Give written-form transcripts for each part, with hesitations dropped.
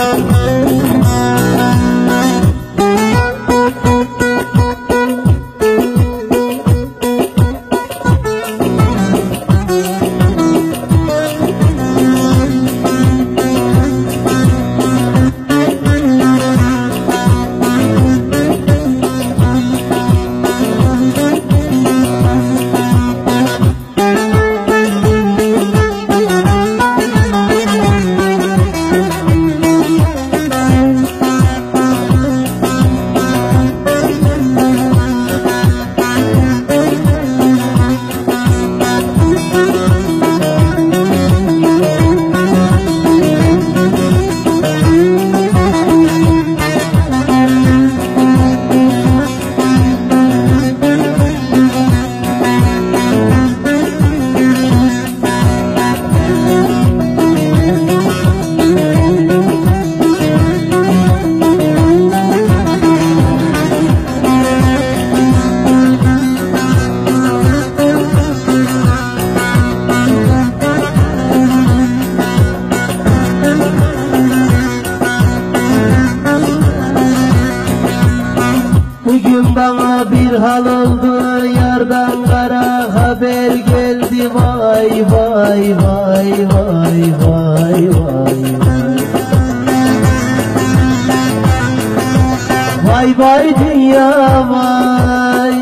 Bugün bana bir hal oldu, yardan kara haber geldi. Vay vay vay vay vay vay vay vay dünya vay.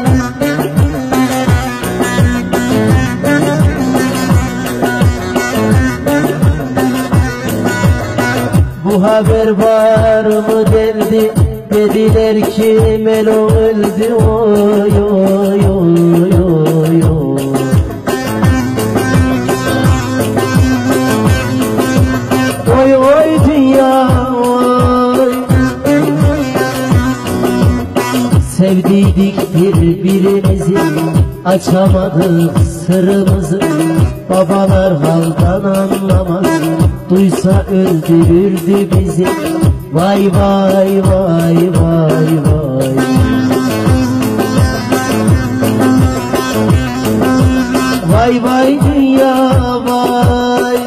Bu haber var mı derdi, dediler ki Melo öldü. Oy oy oy oy oy. Oy oy dünya oy. Sevdiydik birbirimizi, açamadık sırrımızı. Babalar haldan anlamaz, duysa öldürürdü bizi. Vay vay vay vay vay. Vay vay dünya vay.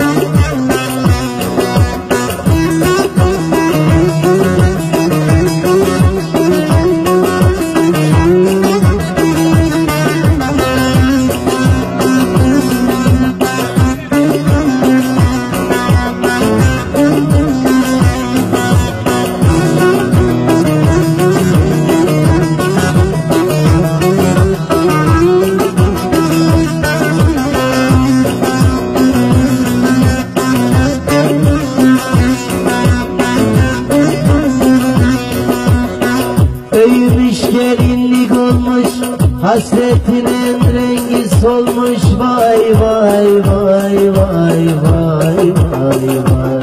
Büyümüş gelinlik olmuş, hasretinin rengi solmuş. Vay vay vay vay vay vay vay.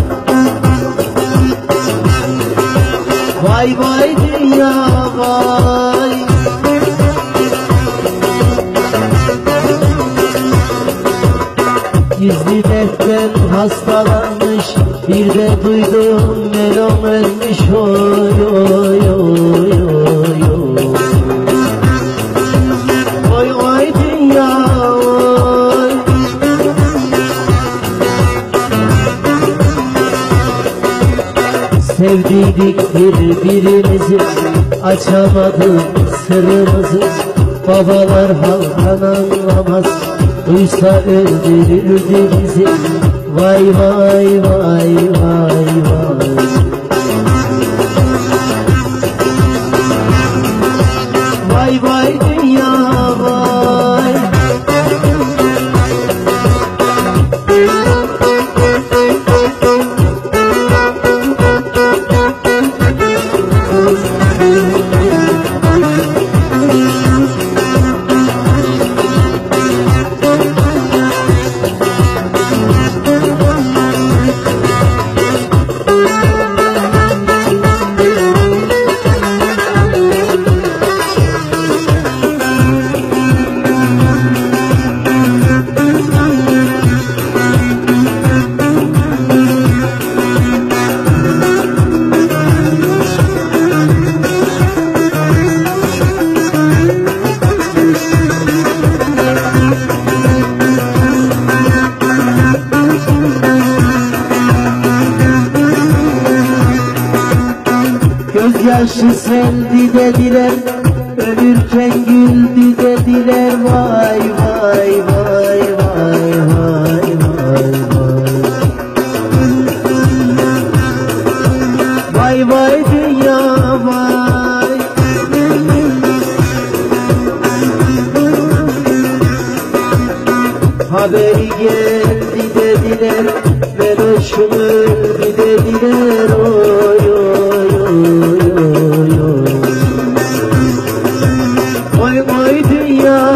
Vay vay dünya vay. Gizli dertten hastalanmış, bir de duydum Melom ölmüş. Oy oy oy oy oy. Oy oy dünya oy. Sevdiydik birbirimizi, açamadık sırrımızı. Babalar halktan anlamaz, duysa öldürürdü bizi. Vay vay vay vay vay. Vay vay dünya vay. yaşı seldi dediler, ölürken güldü dediler. Vay vay vay vay vay vay vay. Vay vay dünya vay. Haberi geldi dediler, Meloş'um öldü dediler. Oy oy oy oy oy. Oy oy dünya.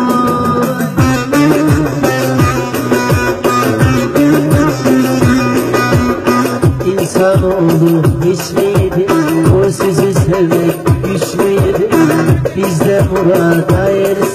İnsanoğlu hiç miydi o sizi sevmek güç müydü? Bizde murada ersin